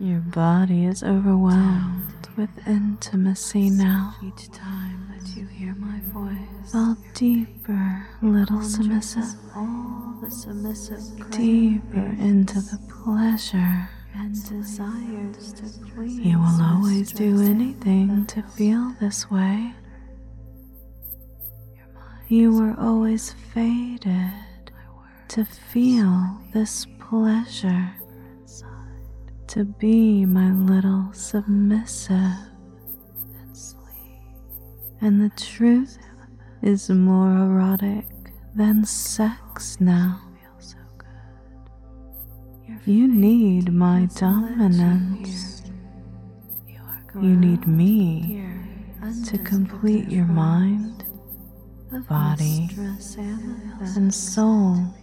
Your body is overwhelmed with intimacy now. Each time that you hear my voice, Fall deeper, little submissive. all the submissive Deeper into the pleasure. and desires to please. You will always do stress anything to feel this way. You were always fated to feel this pleasure, to be my little submissive. And the truth is more erotic than sex now. You need my dominance. You need me to complete your mind, body, and soul.